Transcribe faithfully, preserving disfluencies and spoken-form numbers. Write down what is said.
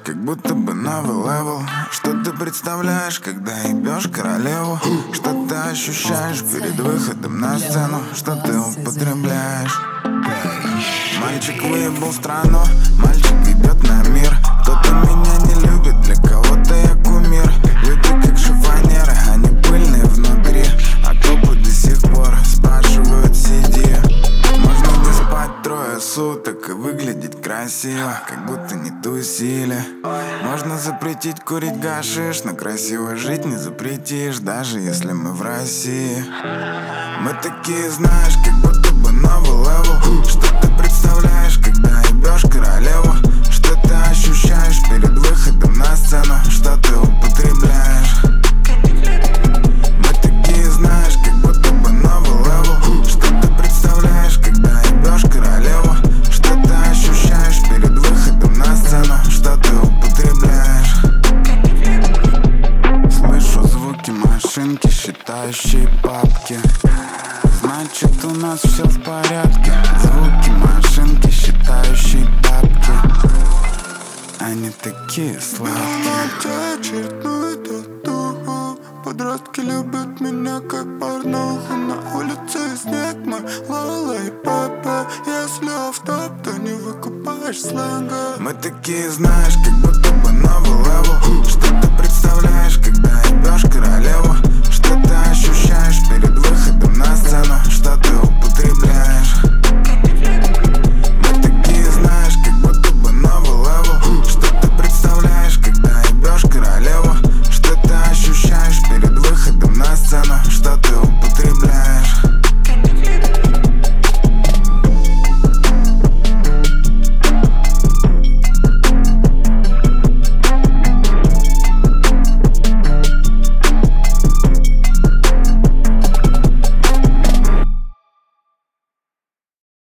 как будто бы новый левел. Что ты представляешь, когда ебешь королеву? Что ты ощущаешь перед выходом на сцену? Что ты употребляешь? Мальчик выебал страну, мальчик идет на мир. Кто-то меня не любит, для кого-то я кумир. Люди как шифонеры, они пыльные внутри, а копы до сих пор спрашивают сиди. Можно не спать трое суток и выглядеть красиво, как будто не тусили. Можно запретить курить гашиш, но красиво жить не запретишь, даже если мы в России. Мы такие, знаешь, как будто бы новый левел. Что ты представляешь, когда ебешь королеву? Что ты ощущаешь перед выходом на сцену? Что ты употребляешь? Мы такие, знаешь, как будто бы новый левел. Что ты представляешь, когда ебешь королеву? Что ты ощущаешь перед выходом на сцену? Что ты употребляешь? Слышу звуки машинки, считающие папки. Значит, у нас все в порядке. Звуки машинки, считающие бабки. Они такие сладкие. Очередную татуху. Подростки любят меня как порнуху. На улице снег мой, лала и папа. Если офф-топ, то не выкупаешь сленга. Мы такие, знаешь, как будто бы новый левел.